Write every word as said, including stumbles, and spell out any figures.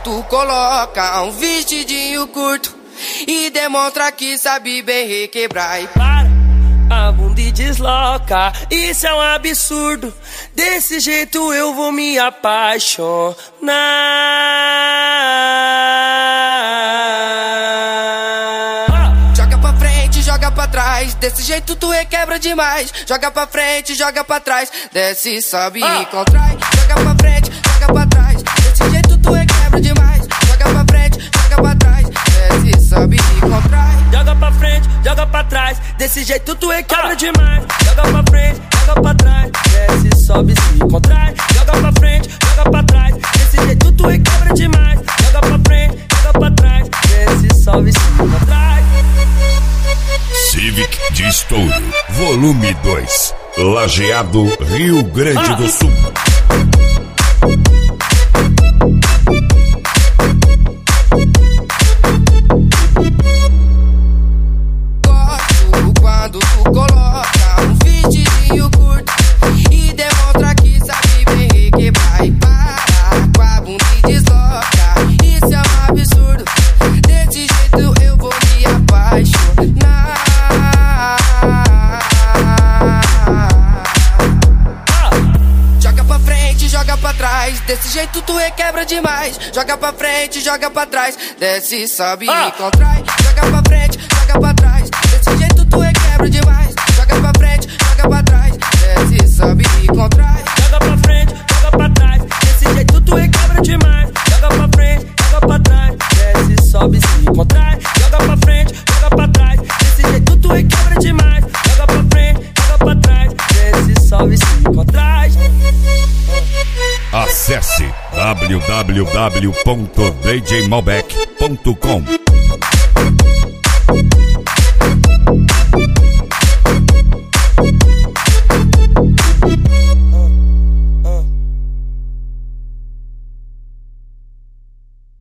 tu coloca um vestidinho curto e demonstra que sabe bem requebrar. E para a bunda e desloca, isso é um absurdo. Desse jeito eu vou me apaixonar. Joga pra frente, joga pra trás, desse jeito tu requebra demais. Joga pra frente, joga pra trás, desce, sobe ah. e contrai. Joga pra frente, joga pra trás, desse jeito tu requebra demais. Joga pra frente, joga pra trás, desce, sobe e contrai. Joga pra frente, joga pra trás, desse jeito tu requebra ah. demais. Joga pra frente, joga pra trás, desce, sobe, se contrai. Joga pra frente, joga pra trás, desse jeito tu requebra demais. Joga pra frente, joga pra trás, desce, sobe, se contrai. Civic de Estouro, volume dois, Lajeado, Rio Grande ah. do Sul. Gosto quando tu coloca um vestidinho curto e demonstra que sabe bem requebrar. E para com a bunda e desloca, isso é um absurdo. Desse jeito eu vou me apaixonar. Joga pra frente, joga pra trás, desse jeito tu requebra demais. Joga pra frente, joga pra trás, desce, sobe ah. e contrai. Joga pra frente, joga pra trás, desse jeito tu requebra demais. Joga pra frente, joga pra trás, desce, sobe e contrai. Joga pra frente, joga pra trás, desse jeito tu requebra demais. Joga pra frente, joga pra trás, desce, sobe, se contrai. Joga pra frente, joga pra trás, desse jeito tu requebra demais. Joga pra frente, joga pra trás, desce, sobe, se contrai. Acesse w w w ponto d j malbec ponto com.